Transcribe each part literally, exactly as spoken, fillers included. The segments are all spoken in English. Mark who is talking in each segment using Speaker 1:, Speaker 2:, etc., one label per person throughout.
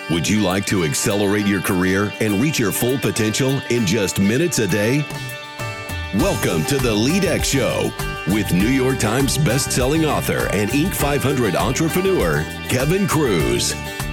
Speaker 1: Would you like to accelerate your career and reach your full potential in just minutes a day? Welcome to the LeadX Show with New York Times best-selling author and Inc five hundred entrepreneur, Kevin Kruse.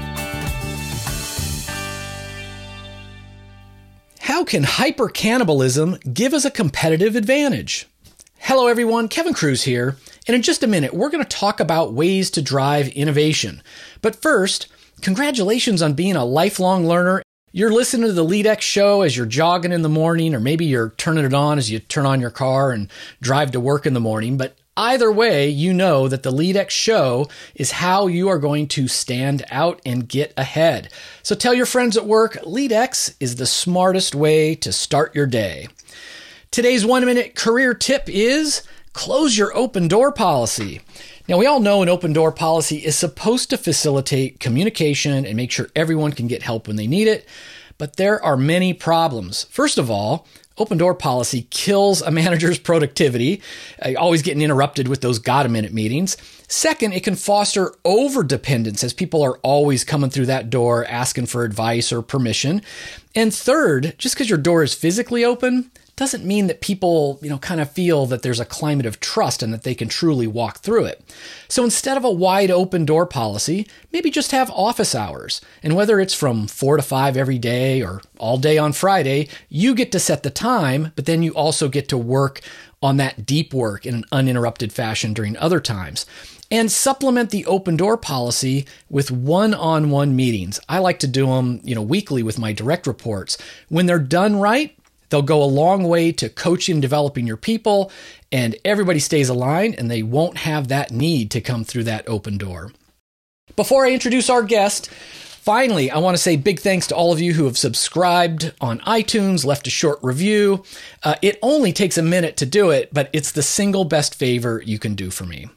Speaker 2: How can hyper-cannibalism give us a competitive advantage? Hello everyone, Kevin Kruse here, and in just a minute we're going to talk about ways to drive innovation. But first, congratulations on being a lifelong learner. You're listening to the LeadX Show as you're jogging in the morning, or maybe you're turning it on as you turn on your car and drive to work in the morning. But either way, you know that the LeadX Show is how you are going to stand out and get ahead. So tell your friends at work, LeadX is the smartest way to start your day. Today's one-minute career tip is close your open door policy. Now, we all know an open door policy is supposed to facilitate communication and make sure everyone can get help when they need it, but there are many problems. First of all, open door policy kills a manager's productivity, uh, always getting interrupted with those got-a-minute meetings. Second, it can foster overdependence as people are always coming through that door asking for advice or permission. And third, just because your door is physically open doesn't mean that people, you know, kind of feel that there's a climate of trust and that they can truly walk through it. So instead of a wide open door policy, maybe just have office hours. And whether it's from four to five every day or all day on Friday, you get to set the time, but then you also get to work on that deep work in an uninterrupted fashion during other times. And supplement the open door policy with one-on-one meetings. I like to do them, you know, weekly with my direct reports. When they're done right, they'll go a long way to coaching and developing your people, and everybody stays aligned, and they won't have that need to come through that open door. Before I introduce our guest, finally, I want to say big thanks to all of you who have subscribed on iTunes, left a short review. Uh, it only takes a minute to do it, but it's the single best favor you can do for me.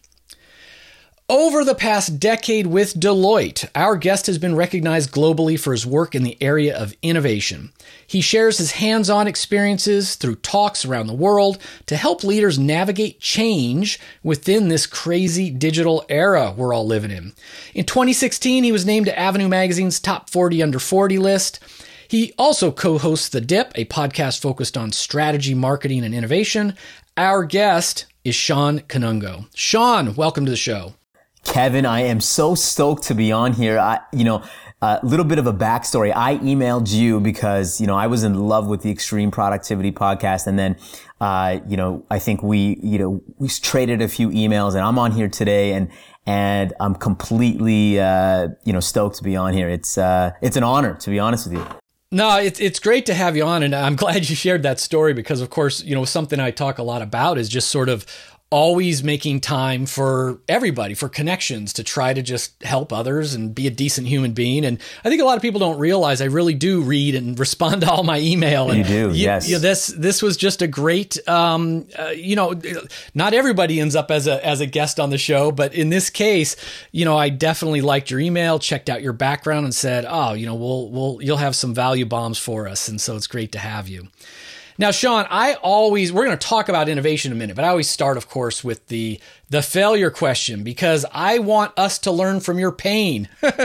Speaker 2: Over the past decade with Deloitte, our guest has been recognized globally for his work in the area of innovation. He shares his hands-on experiences through talks around the world to help leaders navigate change within this crazy digital era we're all living in. In twenty sixteen, he was named to Avenue Magazine's Top forty Under forty list. He also co-hosts The Dip, a podcast focused on strategy, marketing, and innovation. Our guest is Sean Kanungo. Sean, welcome to the show.
Speaker 3: Kevin, I am so stoked to be on here. I, you know, a little bit of a backstory. I emailed you because, you know, I was in love with the Extreme Productivity podcast. And then, uh, you know, I think we, you know, we traded a few emails, and I'm on here today, and, and I'm completely, uh, you know, stoked to be on here. It's, uh, it's an honor, to be honest with you.
Speaker 2: No, it's it's great to have you on, and I'm glad you shared that story because, of course, you know, something I talk a lot about is just sort of always making time for everybody, for connections, to try to just help others and be a decent human being. And I think a lot of people don't realize I really do read and respond to all my email. And
Speaker 3: you do,
Speaker 2: you,
Speaker 3: yes.
Speaker 2: You know, this this was just a great, um, uh, you know, not everybody ends up as a as a guest on the show, but in this case, you know, I definitely liked your email, checked out your background, and said, oh, you know, we'll we'll you'll have some value bombs for us, and so it's great to have you. Now, Sean, I always, we're going to talk about innovation in a minute, but I always start, of course, with the the failure question because I want us to learn from your pain.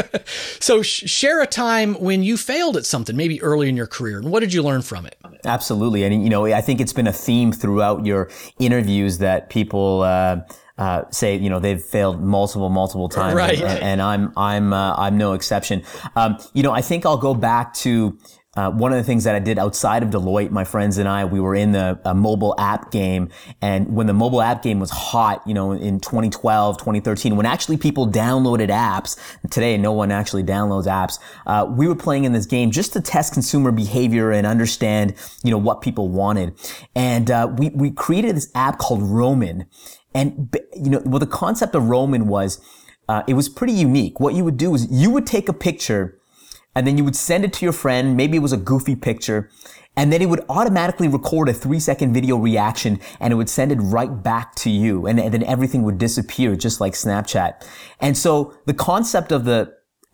Speaker 2: So sh- share a time when you failed at something, maybe early in your career, and what did you learn from it?
Speaker 3: Absolutely. And, you know, I think it's been a theme throughout your interviews that people uh, uh, say, you know, they've failed multiple, multiple times.
Speaker 2: Right.
Speaker 3: And, and I'm, I'm, uh, I'm no exception. Um, you know, I think I'll go back to Uh, one of the things that I did outside of Deloitte, my friends and I, we were in the uh, mobile app game. And when the mobile app game was hot, you know, in twenty twelve, twenty thirteen, when actually people downloaded apps, today no one actually downloads apps, uh, we were playing in this game just to test consumer behavior and understand, you know, what people wanted. And, uh, we, we created this app called Roman. And, you know, well, the concept of Roman was, uh, it was pretty unique. What you would do is you would take a picture and then you would send it to your friend. Maybe it was a goofy picture. And then it would automatically record a three second video reaction and it would send it right back to you. And, and then everything would disappear just like Snapchat. And so the concept of the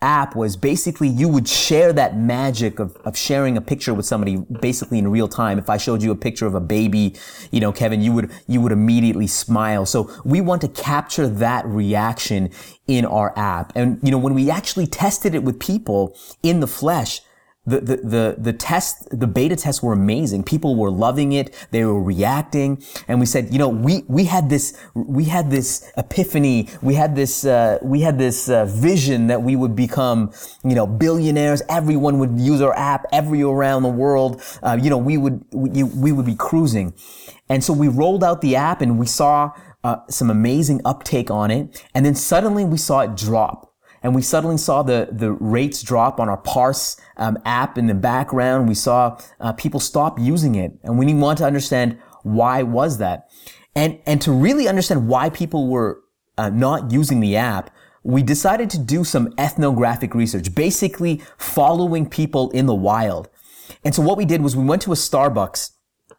Speaker 3: app was basically you would share that magic of, of sharing a picture with somebody basically in real time. If I showed you a picture of a baby, you know, Kevin, you would, you would immediately smile. So we want to capture that reaction in our app. And, you know, when we actually tested it with people in the flesh, The, the, the, the test, the beta tests were amazing. People were loving it. They were reacting. And we said, you know, we, we had this, we had this epiphany. We had this, uh, we had this, uh, vision that we would become, you know, billionaires. Everyone would use our app everywhere around the world. Uh, you know, we would, we, we would be cruising. And so we rolled out the app and we saw, uh, some amazing uptake on it. And then suddenly we saw it drop. And we suddenly saw the, the rates drop on our Parse um, app in the background. We saw uh, people stop using it. And we want to understand why was that. And, and to really understand why people were uh, not using the app, we decided to do some ethnographic research, basically following people in the wild. And so what we did was we went to a Starbucks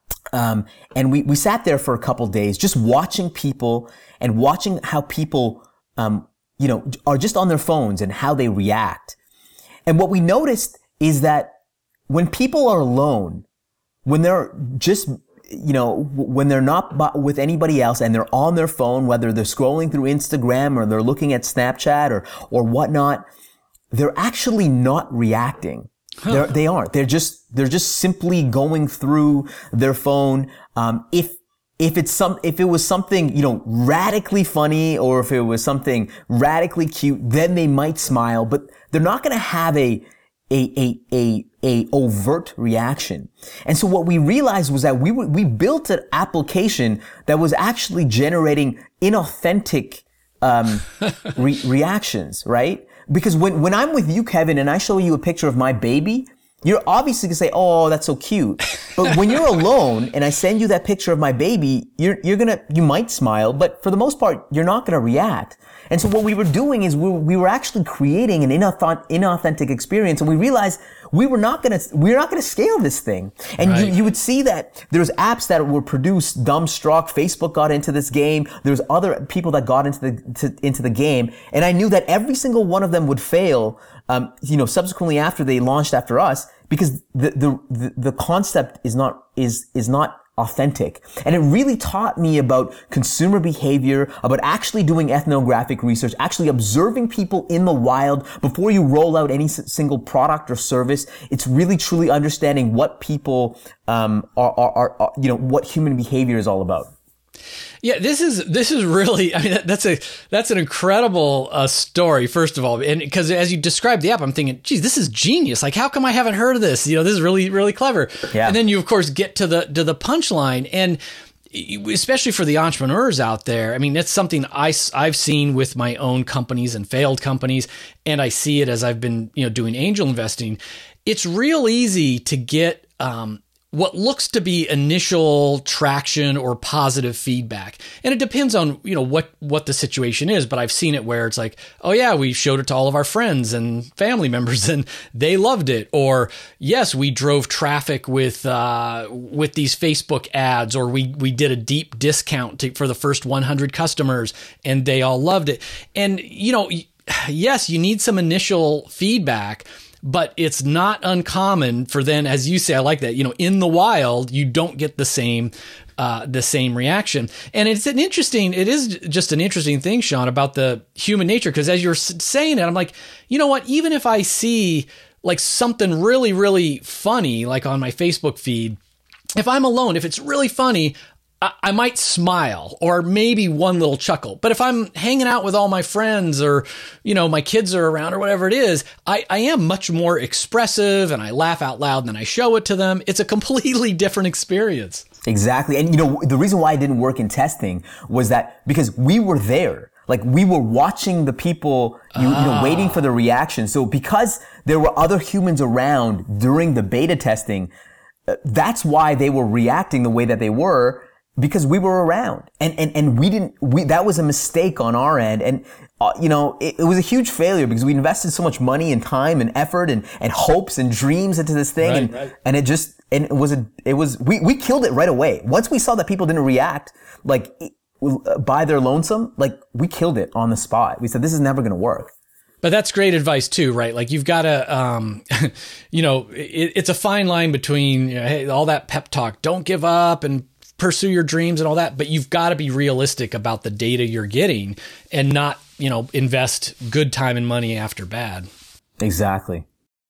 Speaker 3: um, and we, we sat there for a couple days just watching people and watching how people um you know, are just on their phones and how they react. And what we noticed is that when people are alone, when they're just, you know, when they're not with anybody else and they're on their phone, whether they're scrolling through Instagram or they're looking at Snapchat or, or whatnot, they're actually not reacting. Huh. They're, they aren't. They're just, they're just simply going through their phone. Um, if If it's some, if it was something, you know, radically funny or if it was something radically cute, then they might smile, but they're not going to have a, a, a, a, a overt reaction. And so what we realized was that we were, we built an application that was actually generating inauthentic, um, re- reactions, right? Because when, when I'm with you, Kevin, and I show you a picture of my baby, you're obviously going to say, oh, that's so cute. But when you're alone and I send you that picture of my baby, you're, you're going to, you might smile, but for the most part, you're not going to react. And so what we were doing is we were, we were actually creating an inauth- inauthentic experience. And we realized we were not going to, we were not going to scale this thing. And right. you, you would see that there's apps that were produced, dumbstruck. Facebook got into this game. There's other people that got into the, to, into the game. And I knew that every single one of them would fail, um, you know, subsequently after they launched after us, because the, the, the, the concept is not, is, is not authentic. And it really taught me about consumer behavior, about actually doing ethnographic research, actually observing people in the wild before you roll out any s- single product or service. It's really truly understanding what people, um, are, are, are, are, you know, what human behavior is all about.
Speaker 2: Yeah, this is this is really, I mean, that's a that's an incredible uh, story, first of all. And because as you described the app, I'm thinking, geez, this is genius. Like, how come I haven't heard of this? You know, this is really, really clever. Yeah. And then you, of course, get to the to the punchline. And especially for the entrepreneurs out there, I mean, that's something I, I've seen with my own companies and failed companies. And I see it as I've been, you know, doing angel investing. It's real easy to get um what looks to be initial traction or positive feedback. And it depends on, you know, what, what the situation is. But I've seen it where it's like, oh yeah, we showed it to all of our friends and family members and they loved it. Or yes, we drove traffic with, uh, with these Facebook ads, or we, we did a deep discount to, for the first one hundred customers and they all loved it. And, you know, yes, you need some initial feedback, but it's not uncommon for then, as you say, I like that, you know, in the wild, you don't get the same, uh, the same reaction. And it's an interesting, it is just an interesting thing, Sean, about the human nature. Cause as you're saying it, I'm like, you know what, even if I see like something really, really funny, like on my Facebook feed, if I'm alone, if it's really funny, I might smile or maybe one little chuckle. But if I'm hanging out with all my friends or, you know, my kids are around or whatever it is, I, I am much more expressive and I laugh out loud and then I show it to them. It's a completely different experience.
Speaker 3: Exactly. And, you know, the reason why it didn't work in testing was that because we were there. Like we were watching the people, you, ah. you know, waiting for the reaction. So because there were other humans around during the beta testing, that's why they were reacting the way that they were. Because we were around and, and, and we didn't, we, that was a mistake on our end. And, uh, you know, it, it was a huge failure because we invested so much money and time and effort and, and hopes and dreams into this thing. Right, and, right. and it just, and it was a, it was, we, we killed it right away. Once we saw that people didn't react, like, by their lonesome, like, we killed it on the spot. We said, this is never going to work.
Speaker 2: But that's great advice too, right? Like you've got to, um, you know, it, it's a fine line between, you know, hey, all that pep talk, don't give up and pursue your dreams and all that, but you've got to be realistic about the data you're getting and not, you know, invest good time and money after bad.
Speaker 3: Exactly.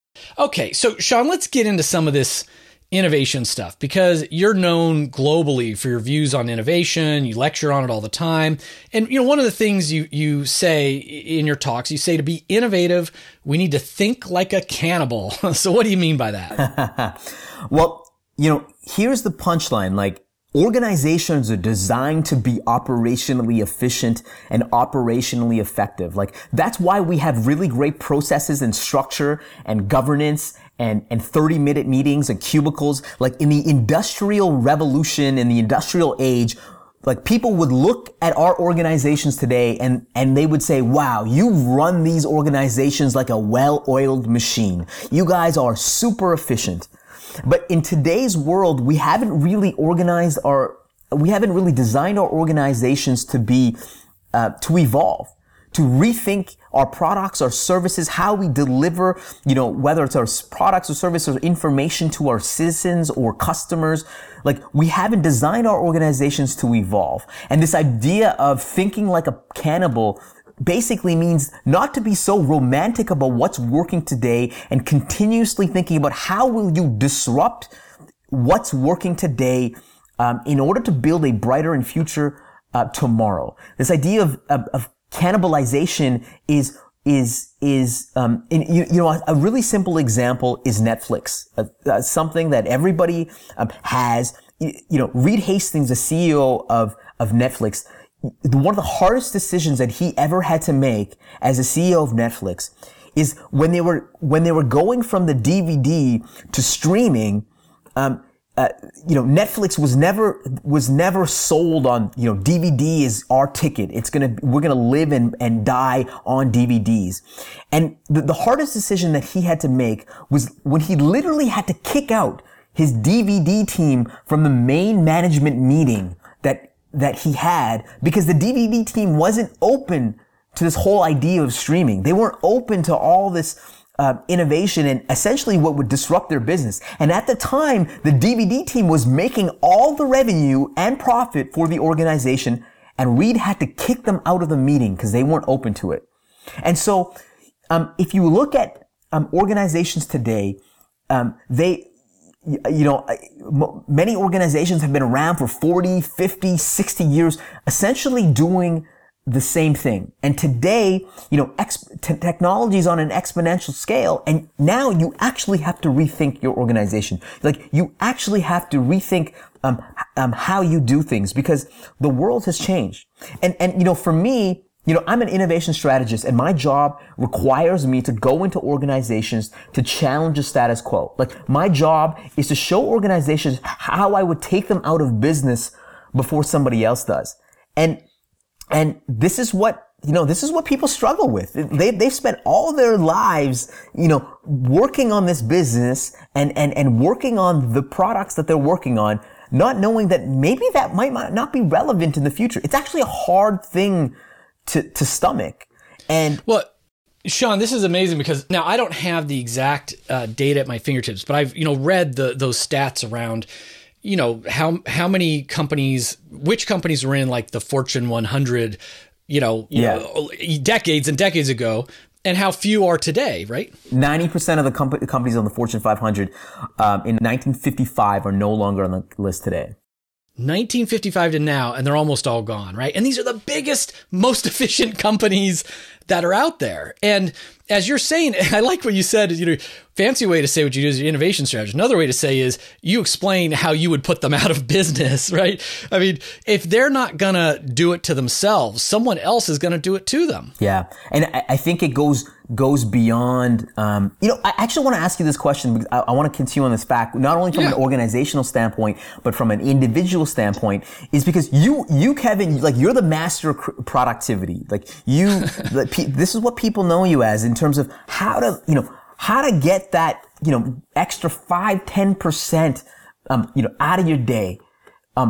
Speaker 2: Okay. So Sean, let's get into some of this innovation stuff, because you're known globally for your views on innovation. You lecture on it all the time. And, you know, one of the things you, you say in your talks, you say to be innovative, we need to think like a cannibal. So what do you mean by that?
Speaker 3: Well, you know, here's the punchline. Like, organizations are designed to be operationally efficient and operationally effective. Like, that's why we have really great processes and structure and governance and, and thirty minute meetings and cubicles. Like, in the industrial revolution, in the industrial age, like, people would look at our organizations today and, and they would say, wow, you run these organizations like a well-oiled machine. You guys are super efficient. But in today's world, we haven't really organized our, we haven't really designed our organizations to be, uh, to evolve, to rethink our products, our services, how we deliver, you know, whether it's our products or services or information to our citizens or customers. Like, we haven't designed our organizations to evolve. And this idea of thinking like a cannibal basically means not to be so romantic about what's working today and continuously thinking about how will you disrupt what's working today um, in order to build a brighter and future uh, tomorrow. This idea of, of, of cannibalization is is is um, in, you, you know a, a really simple example is Netflix, uh, uh, something that everybody um, has. You, you know, Reed Hastings, the C E O of of Netflix. One of the hardest decisions that he ever had to make as a C E O of Netflix is when they were when they were going from the D V D to streaming. Um, uh, you know, Netflix was never was never sold on, you know, D V D is our ticket. It's gonna we're gonna live and and die on D V Ds. And the, the hardest decision that he had to make was when he literally had to kick out his D V D team from the main management meeting that. that he had, because the D V D team wasn't open to this whole idea of streaming. They weren't open to all this uh, innovation and essentially what would disrupt their business. And at the time, the D V D team was making all the revenue and profit for the organization, and Reed had to kick them out of the meeting because they weren't open to it. And so, um, if you look at um, organizations today, um, they You know, many organizations have been around for forty, fifty, sixty years, essentially doing the same thing. And today, you know, ex- t- technology is on an exponential scale. And now you actually have to rethink your organization. Like, you actually have to rethink um, um, how you do things, because the world has changed. And, and, you know, for me, you know, I'm an innovation strategist, and my job requires me to go into organizations to challenge the status quo. Like, my job is to show organizations how I would take them out of business before somebody else does. And, and this is what, you know, this is what people struggle with. They, they've spent all their lives, you know, working on this business and, and, and working on the products that they're working on, not knowing that maybe that might not be relevant in the future. It's actually a hard thing to, to stomach. And
Speaker 2: well, Sean, this is amazing, because now I don't have the exact uh, data at my fingertips, but I've, you know, read the, those stats around, you know, how, how many companies, which companies were in like the Fortune one hundred, you know,
Speaker 3: yeah.
Speaker 2: know, decades and decades ago, and how few are today, right?
Speaker 3: ninety percent of the com- companies on the Fortune five hundred um, in nineteen fifty-five are no longer on the list today.
Speaker 2: nineteen fifty-five to now, and they're almost all gone, right? And these are the biggest, most efficient companies that are out there. And as you're saying, I like what you said, you know, fancy way to say what you do is your innovation strategy. Another way to say is you explain how you would put them out of business, right? I mean, if they're not going to do it to themselves, someone else is going to do it to them.
Speaker 3: Yeah. And I, I think it goes goes beyond, um, you know, I actually want to ask you this question, because I, I want to continue on this fact, not only from yeah. an organizational standpoint, but from an individual standpoint, is because you, you, Kevin, like, you're the master of productivity. Like, you, like, this is what people know you as, in terms of how to, you know, how to get that, you know, extra five, ten percent, um, you know, out of your day. Um,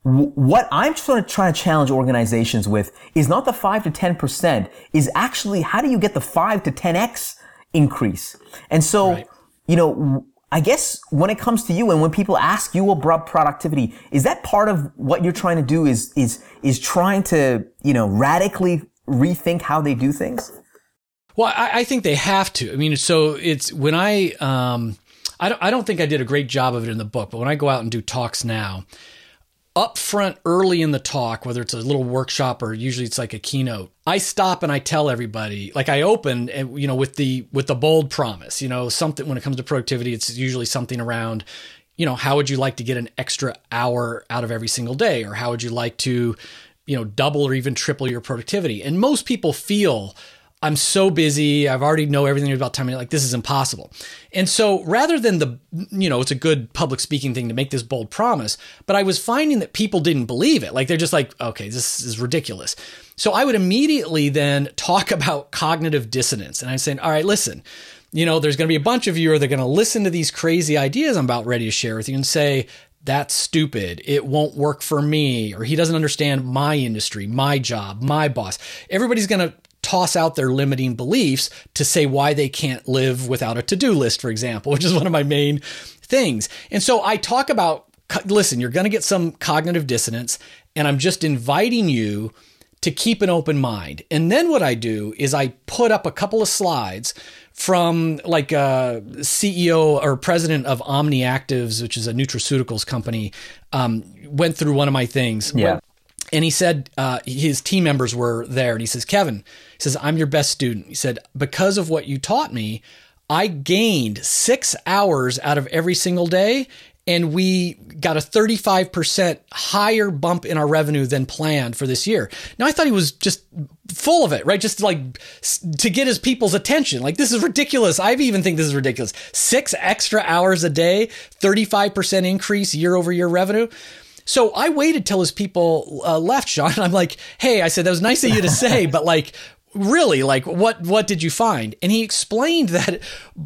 Speaker 3: w- what I'm trying to, trying to challenge organizations with is not the five to ten percent, is actually how do you get the five to ten x increase? And so, right. you know, I guess when it comes to you and when people ask you about productivity, is that part of what you're trying to do is, is, is trying to, you know, radically rethink how they do things?
Speaker 2: Well, I, I think they have to. I mean, so it's when I, um, I don't, I don't think I did a great job of it in the book, but when I go out and do talks now, up front early in the talk, whether it's a little workshop or usually it's like a keynote, I stop and I tell everybody, like I open and, you know, with the, with the bold promise, you know, something when it comes to productivity, it's usually something around, you know, how would you like to get an extra hour out of every single day? Or how would you like to, you know, double or even triple your productivity? And most people feel I'm so busy. I've already know everything about time. Like this is impossible. And so rather than the, you know, it's a good public speaking thing to make this bold promise, but I was finding that people didn't believe it. Like they're just like, okay, this is ridiculous. So I would immediately then talk about cognitive dissonance. And I'm saying, all right, listen, you know, there's going to be a bunch of you or they're going to listen to these crazy ideas I'm about ready to share with you and say, that's stupid. It won't work for me. Or he doesn't understand my industry, my job, my boss. Everybody's going to toss out their limiting beliefs to say why they can't live without a to-do list, for example, which is one of my main things. And so I talk about, listen, you're going to get some cognitive dissonance, and I'm just inviting you to keep an open mind. And then what I do is I put up a couple of slides from like a C E O or president of OmniActives, which is a nutraceuticals company, um, went through one of my things.
Speaker 3: Yeah.
Speaker 2: And he said, uh, his team members were there, and he says, Kevin, he says, I'm your best student. He said, because of what you taught me, I gained six hours out of every single day, and we got a thirty-five percent higher bump in our revenue than planned for this year. Now, I thought he was just full of it, right? Just like to get his people's attention. Like, this is ridiculous. I even think this is ridiculous. Six extra hours a day, thirty-five percent increase year over year revenue. So I waited till his people uh, left, Sean. I'm like, hey, I said, that was nice of you to say, but like, really, like, what, what did you find? And he explained that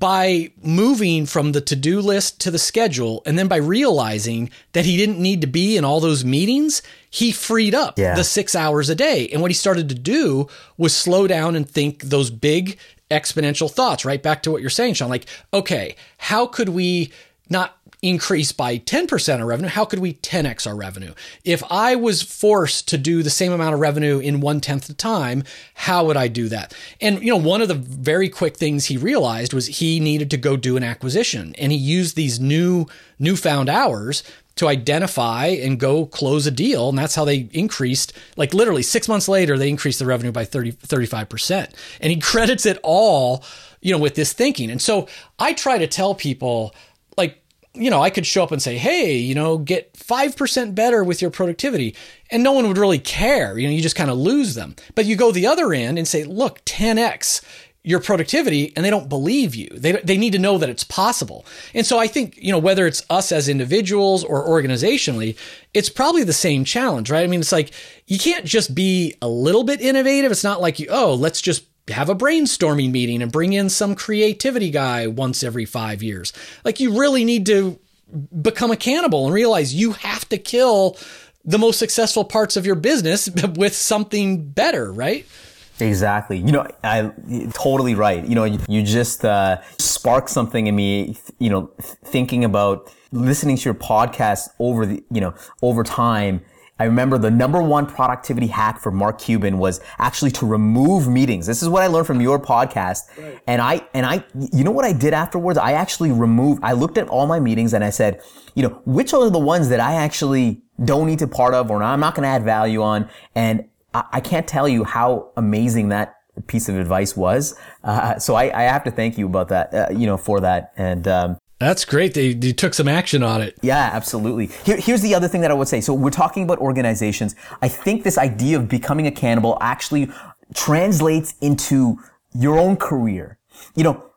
Speaker 2: by moving from the to-do list to the schedule, and then by realizing that he didn't need to be in all those meetings, he freed up yeah. the six hours a day. And what he started to do was slow down and think those big exponential thoughts, right back to what you're saying, Sean. Like, okay, how could we not increase by ten percent of revenue? How could we ten x our revenue? If I was forced to do the same amount of revenue in one tenth the time, how would I do that? And, you know, one of the very quick things he realized was he needed to go do an acquisition, and he used these new, newfound hours to identify and go close a deal. And that's how they increased, like literally six months later, they increased the revenue by thirty, thirty-five percent. And he credits it all, you know, with this thinking. And so I try to tell people, like, you know, I could show up and say, hey, you know, get five percent better with your productivity. And no one would really care. You know, you just kind of lose them. But you go the other end and say, look, ten x your productivity, and they don't believe you. They they need to know that it's possible. And so I think, you know, whether it's us as individuals or organizationally, it's probably the same challenge, right? I mean, it's like, you can't just be a little bit innovative. It's not like, you, oh, let's just have a brainstorming meeting and bring in some creativity guy once every five years. Like, you really need to become accountable and realize you have to kill the most successful parts of your business with something better, right?
Speaker 3: Exactly. You know, I totally right. You know, you, you just uh, sparked something in me, you know, thinking about listening to your podcast over the, you know, over time. I remember the number one productivity hack for Mark Cuban was actually to remove meetings. This is what I learned from your podcast. Right. And I, and I, you know what I did afterwards? I actually removed, I looked at all my meetings and I said, you know, which are the ones that I actually don't need to part of or I'm not going to add value on. And I, I can't tell you how amazing that piece of advice was. Uh, so I, I have to thank you about that, uh, you know, for that. And, um,
Speaker 2: That's great. They, they took some action on it.
Speaker 3: Yeah, absolutely. Here, here's the other thing that I would say. So we're talking about organizations. I think this idea of becoming accountable actually translates into your own career. You know,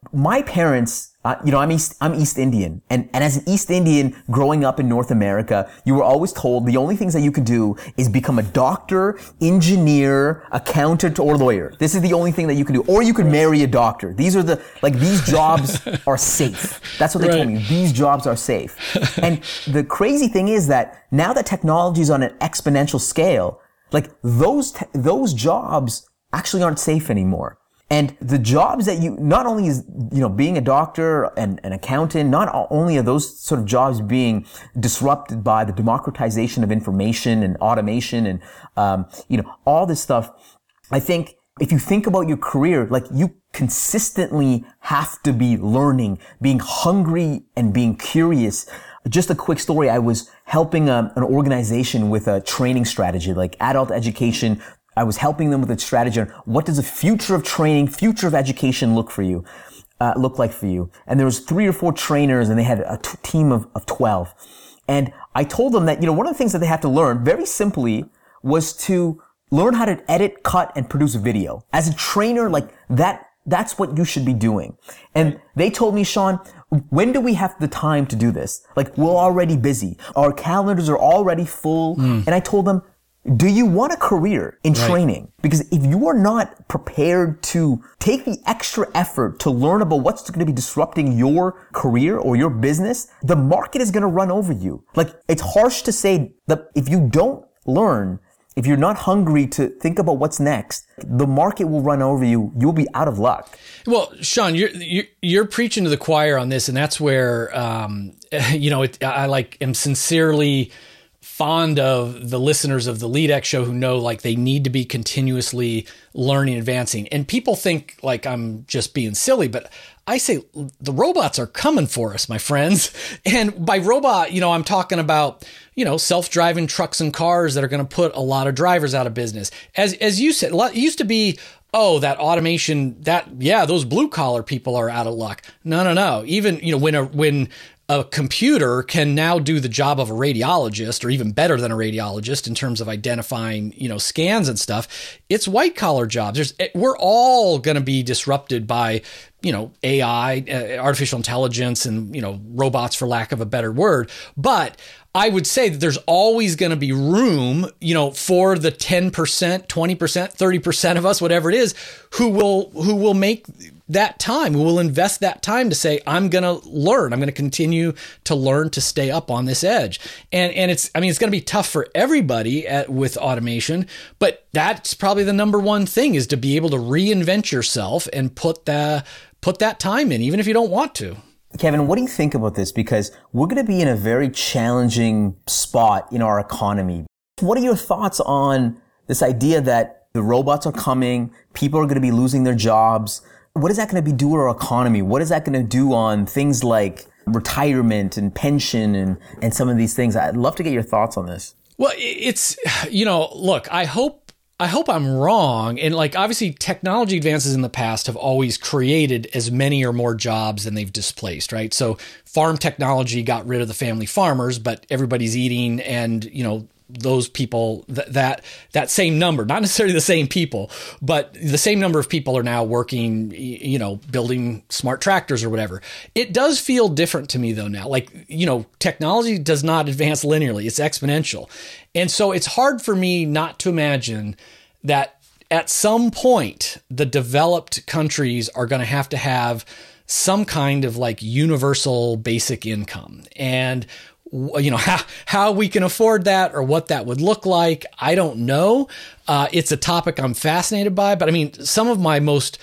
Speaker 3: my parents, uh, you know, I'm East, I'm East Indian. And, and as an East Indian growing up in North America, you were always told the only things that you could do is become a doctor, engineer, accountant, or lawyer. This is the only thing that you can do. Or you could marry a doctor. These are the, like, these jobs are safe. That's what they
Speaker 2: right.
Speaker 3: told me. These jobs are safe. And the crazy thing is that now that technology is on an exponential scale, like those, te- those jobs actually aren't safe anymore. And the jobs that you, not only is, you know, being a doctor and an accountant, not only are those sort of jobs being disrupted by the democratization of information and automation and, um, you know, all this stuff. I think if you think about your career, like you consistently have to be learning, being hungry and being curious. Just a quick story. I was helping a, an organization with a training strategy, like adult education. I was helping them with a strategy on what does the future of training, future of education look for you, uh, look like for you. And there was three or four trainers and they had a t- team of, of twelve. And I told them that, you know, one of the things that they had to learn very simply was to learn how to edit, cut, and produce a video. As a trainer, like that, that's what you should be doing. And they told me, Sean, when do we have the time to do this? Like, we're already busy. Our calendars are already full. Mm. And I told them, do you want a career in right. training? Because if you are not prepared to take the extra effort to learn about what's going to be disrupting your career or your business, the market is going to run over you. Like, it's harsh to say that if you don't learn, if you're not hungry to think about what's next, the market will run over you. You'll be out of luck.
Speaker 2: Well, Sean, you're you're, you're preaching to the choir on this, and that's where um, you know it, I like am sincerely fond of the listeners of the LeadX show who know like they need to be continuously learning, advancing. And people think like I'm just being silly, but I say the robots are coming for us, my friends. And by robot, you know, I'm talking about, you know, self-driving trucks and cars that are going to put a lot of drivers out of business. As as you said, it used to be, oh, that automation, that, yeah, those blue collar people are out of luck. No, no, no. Even, you know, when a, when a computer can now do the job of a radiologist, or even better than a radiologist in terms of identifying, you know, scans and stuff, it's white collar jobs. There's, we're all going to be disrupted by, you know, A I, uh, artificial intelligence, and, you know, robots, for lack of a better word. But I would say that there's always going to be room, you know, for the ten percent, twenty percent, thirty percent of us, whatever it is, who will, who will make that time, who will invest that time to say, I'm going to learn, I'm going to continue to learn to stay up on this edge. And, and it's, I mean, it's going to be tough for everybody at, with automation, but that's probably the number one thing, is to be able to reinvent yourself and put the, put that time in, even if you don't want to.
Speaker 3: Kevin, what do you think about this? Because we're going to be in a very challenging spot in our economy. What are your thoughts on this idea that the robots are coming, people are going to be losing their jobs? What is that going to be do to our economy? What is that going to do on things like retirement and pension and, and some of these things? I'd love to get your thoughts on this.
Speaker 2: Well, it's, you know, look, I hope I hope I'm wrong. And like, obviously technology advances in the past have always created as many or more jobs than they've displaced, right? So farm technology got rid of the family farmers, but everybody's eating, and, you know, those people, th- that that same number, not necessarily the same people, but the same number of people are now working, you know, building smart tractors or whatever. It does feel different to me though now. Like, you know, technology does not advance linearly, it's exponential. And so it's hard for me not to imagine that at some point the developed countries are going to have to have some kind of like universal basic income. And you know, how, how we can afford that or what that would look like, I don't know. Uh, it's a topic I'm fascinated by, but I mean, some of my most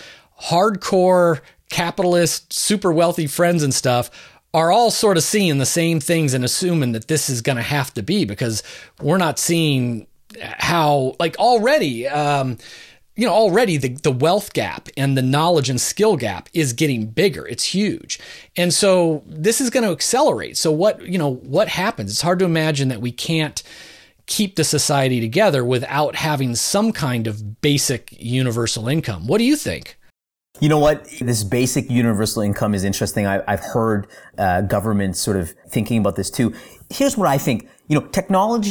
Speaker 2: hardcore capitalist, super wealthy friends and stuff are all sort of seeing the same things and assuming that this is going to have to be, because we're not seeing how, like already, um, you know, already the, the wealth gap and the knowledge and skill gap is getting bigger. It's huge. And so this is going to accelerate. So what, you know, what happens? It's hard to imagine that we can't keep the society together without having some kind of basic universal income. What do you think?
Speaker 3: You know what? This basic universal income is interesting. I, I've heard uh, governments sort of thinking about this too. Here's what I think. You know, technology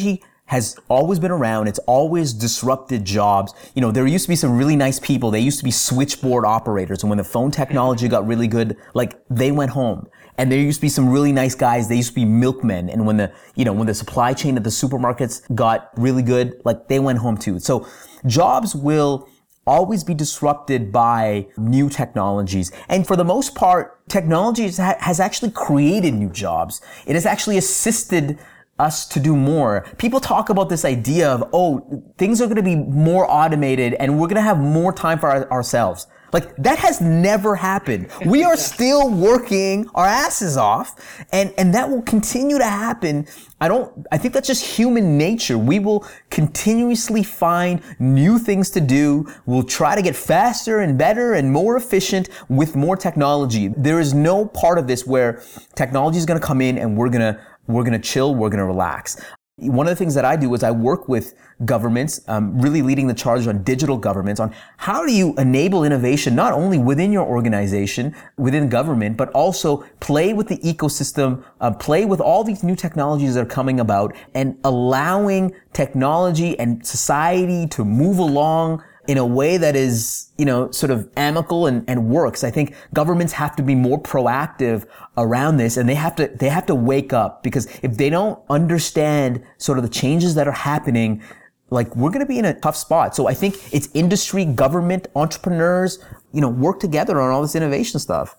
Speaker 3: has always been around. It's always disrupted jobs. You know, there used to be some really nice people. They used to be switchboard operators. And when the phone technology got really good, like they went home. And there used to be some really nice guys. They used to be milkmen. And when the, you know, when the supply chain at the supermarkets got really good, like they went home too. So jobs will always be disrupted by new technologies. And for the most part, technology has actually created new jobs. It has actually assisted us to do more. People talk about this idea of, oh, things are going to be more automated and we're going to have more time for our, ourselves. Like, that has never happened. We are still working our asses off, and, and that will continue to happen. I don't, I think that's just human nature. We will continuously find new things to do. We'll try to get faster and better and more efficient with more technology. There is no part of this where technology is going to come in and we're going to, we're going to chill, we're going to relax. One of the things that I do is I work with governments, um, really leading the charge on digital governments, on how do you enable innovation, not only within your organization, within government, but also play with the ecosystem, uh, play with all these new technologies that are coming about, and allowing technology and society to move along in a way that is, you know, sort of amicable and, and works. I think governments have to be more proactive around this, and they have to, they have to wake up, because if they don't understand sort of the changes that are happening, like, we're going to be in a tough spot. So I think it's industry, government, entrepreneurs, you know, work together on all this innovation stuff.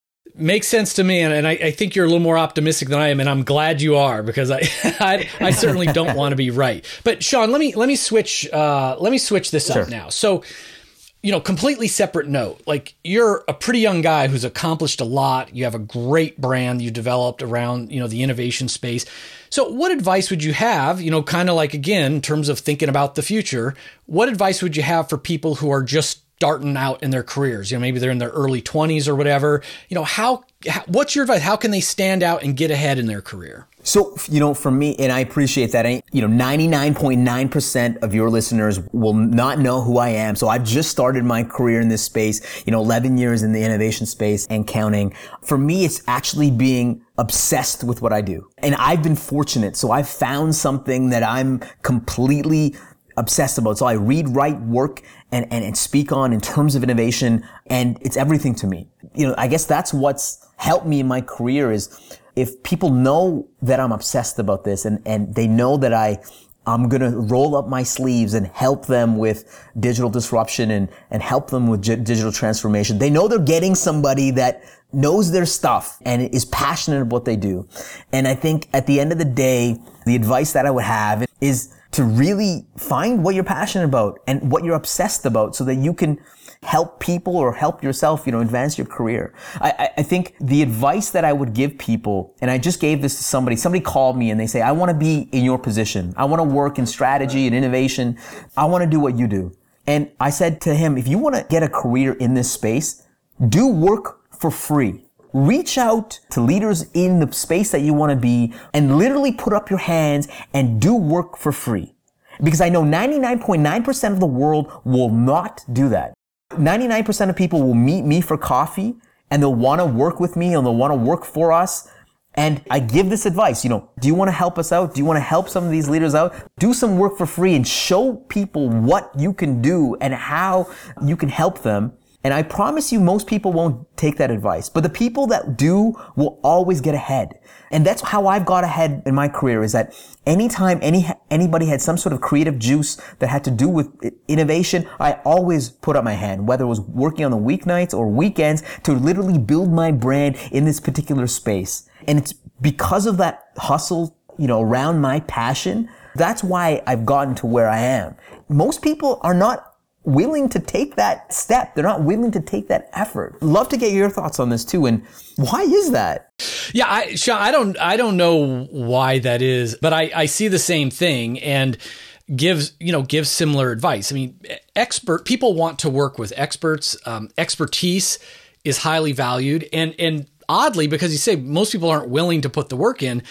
Speaker 2: Makes sense to me, and, and I, I think you're a little more optimistic than I am, and I'm glad you are, because I I, I certainly don't want to be right. But Sean, let me let me switch uh, let me switch this
Speaker 3: Sure.
Speaker 2: up now. So, you know, completely separate note. Like, you're a pretty young guy who's accomplished a lot. You have a great brand you developed around, you know, the innovation space. So, what advice would you have? You know, kind of like, again, in terms of thinking about the future, what advice would you have for people who are just starting out in their careers? You know, maybe they're in their early twenties or whatever. You know, how, how, what's your advice? How can they stand out and get ahead in their career?
Speaker 3: So, you know, for me, and I appreciate that, you know, ninety-nine point nine percent of your listeners will not know who I am. So I've just started my career in this space, you know, eleven years in the innovation space and counting. For me, it's actually being obsessed with what I do. And I've been fortunate. So I've found something that I'm completely obsessed about. So I read, write, work, and, and, and speak on in terms of innovation, and it's everything to me. You know, I guess that's what's helped me in my career, is if people know that I'm obsessed about this, and, and they know that I, I'm going to roll up my sleeves and help them with digital disruption and, and help them with g- digital transformation. They know they're getting somebody that knows their stuff and is passionate about what they do. And I think at the end of the day, the advice that I would have is to really find what you're passionate about and what you're obsessed about, so that you can help people or help yourself, you know, advance your career. I, I think the advice that I would give people, and I just gave this to somebody, somebody called me and they say, I want to be in your position. I want to work in strategy and innovation. I want to do what you do. And I said to him, if you want to get a career in this space, do work for free. Reach out to leaders in the space that you want to be and literally put up your hands and do work for free. Because I know ninety-nine point nine percent of the world will not do that. ninety-nine percent of people will meet me for coffee and they'll want to work with me and they'll want to work for us. And I give this advice, you know, do you want to help us out? Do you want to help some of these leaders out? Do some work for free and show people what you can do and how you can help them. And I promise you, most people won't take that advice. But the people that do will always get ahead. And that's how I've got ahead in my career, is that anytime any anybody had some sort of creative juice that had to do with innovation, I always put up my hand, whether it was working on the weeknights or weekends, to literally build my brand in this particular space. And it's because of that hustle, you know, around my passion, that's why I've gotten to where I am. Most people are not willing to take that step. They're not willing to take that effort. Love to get your thoughts on this too. And why is that?
Speaker 2: Yeah, I, Sean, I don't, I don't know why that is, but I, I see the same thing and gives, you know, gives similar advice. I mean, expert people want to work with experts. Um, expertise is highly valued, and and oddly, because you say most people aren't willing to put the work in,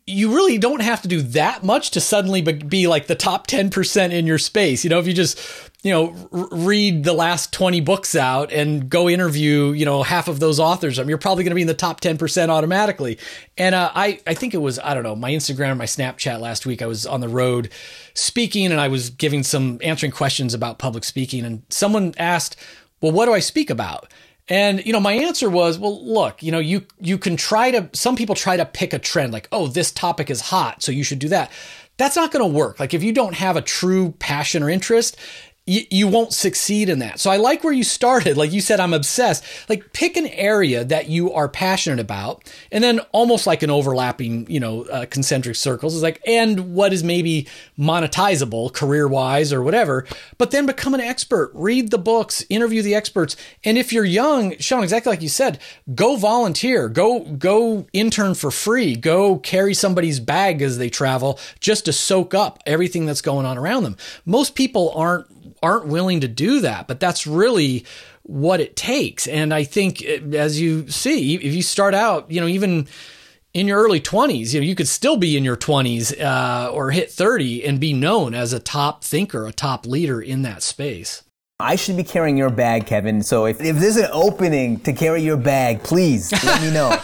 Speaker 2: you really don't have to do that much to suddenly be like the top ten percent in your space. You know, if you just, you know, r- read the last twenty books out and go interview, you know, half of those authors, I mean, you're probably going to be in the top ten percent automatically. And uh, I, I think it was, I don't know, my Instagram, my Snapchat last week, I was on the road speaking and I was giving some, answering questions about public speaking. And someone asked, well, what do I speak about? And, you know, my answer was, well, look, you know, you, you can try to, some people try to pick a trend like, oh, this topic is hot, so you should do that. That's not going to work. Like if you don't have a true passion or interest, you, you won't succeed in that. So I like where you started. Like you said, I'm obsessed. Like pick an area that you are passionate about and then almost like an overlapping, you know, uh, concentric circles is like, and what is maybe monetizable career wise or whatever, but then become an expert, read the books, interview the experts. And if you're young, Sean, exactly like you said, go volunteer, go, go intern for free, go carry somebody's bag as they travel just to soak up everything that's going on around them. Most people aren't aren't willing to do that, but that's really what it takes. And I think as you see, if you start out, you know, even in your early twenties, you know, you could still be in your twenties uh, or hit thirty and be known as a top thinker, a top leader in that space.
Speaker 3: I should be carrying your bag, Kevin. So if, if there's an opening to carry your bag, please let me know.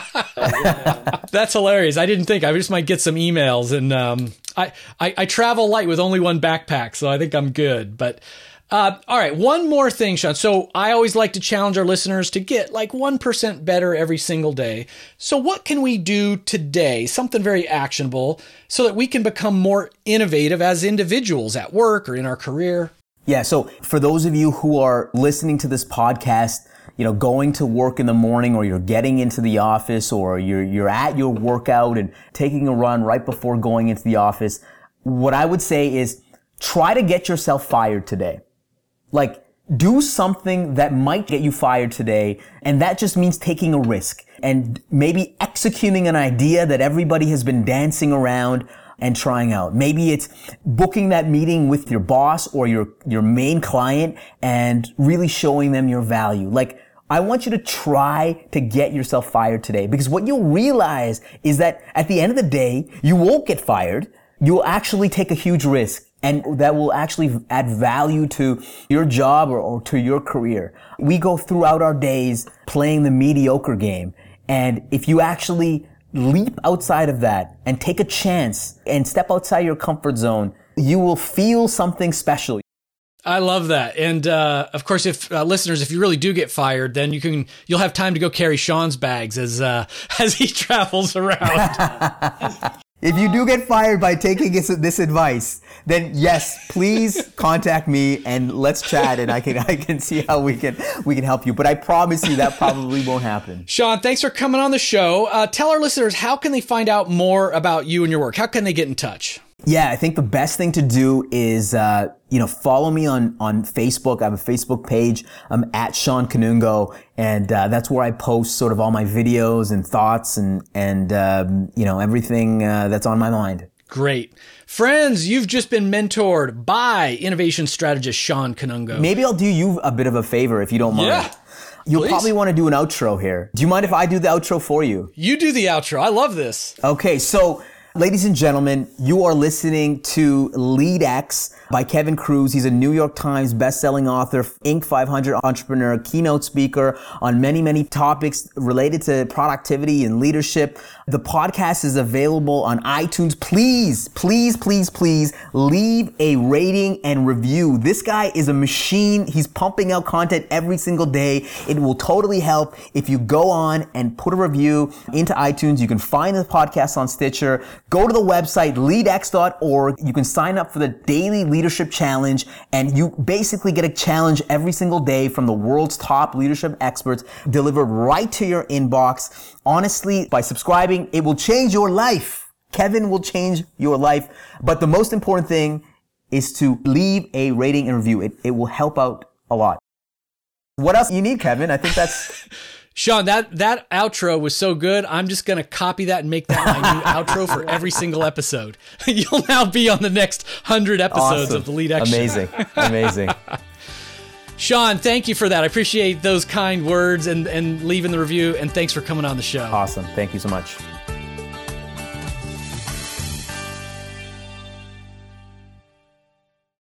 Speaker 2: That's hilarious. I didn't think. I just might get some emails. And um, I, I, I travel light with only one backpack, so I think I'm good. But uh, all right, one more thing, Sean. So I always like to challenge our listeners to get like one percent better every single day. So what can we do today, something very actionable, so that we can become more innovative as individuals at work or in our career?
Speaker 3: Yeah, so for those of you who are listening to this podcast, you know, going to work in the morning or you're getting into the office or you're you're at your workout and taking a run right before going into the office, what I would say is try to get yourself fired today. Like, do something that might get you fired today, and that just means taking a risk and maybe executing an idea that everybody has been dancing around and trying out. Maybe it's booking that meeting with your boss or your, your main client and really showing them your value. Like, I want you to try to get yourself fired today, because what you'll realize is that at the end of the day, you won't get fired. You'll actually take a huge risk, and that will actually add value to your job or, or to your career. We go throughout our days playing the mediocre game. And if you actually leap outside of that and take a chance and step outside your comfort zone, you will feel something special.
Speaker 2: I love that. And, uh, of course, if uh, listeners, if you really do get fired, then you can, you'll have time to go carry Sean's bags as, uh, as he travels around.
Speaker 3: If you do get fired by taking this, this advice, then yes, please contact me and let's chat, and I can I can see how we can we can help you. But I promise you that probably won't happen.
Speaker 2: Sean, thanks for coming on the show. Uh, tell our listeners, how can they find out more about you and your work? How can they get in touch?
Speaker 3: Yeah, I think the best thing to do is, uh, you know, follow me on, on Facebook. I have a Facebook page. I'm at Sean Kanungo, and uh, that's where I post sort of all my videos and thoughts and, and um, you know, everything uh, that's on my mind.
Speaker 2: Great. Friends, you've just been mentored by innovation strategist Sean Kanungo.
Speaker 3: Maybe I'll do you a bit of a favor if you don't mind.
Speaker 2: Yeah.
Speaker 3: You'll
Speaker 2: Please.
Speaker 3: probably want to do an outro here. Do you mind if I do the outro for you?
Speaker 2: You do the outro. I love this.
Speaker 3: Okay, so ladies and gentlemen, you are listening to LeadX by Kevin Kruse. He's a New York Times bestselling author, Inc five hundred entrepreneur, keynote speaker on many, many topics related to productivity and leadership. The podcast is available on iTunes. Please, please, please, please leave a rating and review. This guy is a machine. He's pumping out content every single day. It will totally help if you go on and put a review into iTunes. You can find the podcast on Stitcher. Go to the website, lead x dot org. You can sign up for the daily leadership challenge, and you basically get a challenge every single day from the world's top leadership experts delivered right to your inbox. Honestly, by subscribing, it will change your life. Kevin will change your life. But the most important thing is to leave a rating and review. It, it will help out a lot. What else you need, Kevin? I think that's...
Speaker 2: Sean, that, that outro was so good. I'm just going to copy that and make that my new outro for every single episode. You'll now be on the next hundred episodes
Speaker 3: awesome.
Speaker 2: of the LeadX Show.
Speaker 3: Amazing. Amazing.
Speaker 2: Sean, thank you for that. I appreciate those kind words and, and leaving the review, and thanks for coming on the show.
Speaker 3: Awesome. Thank you so much.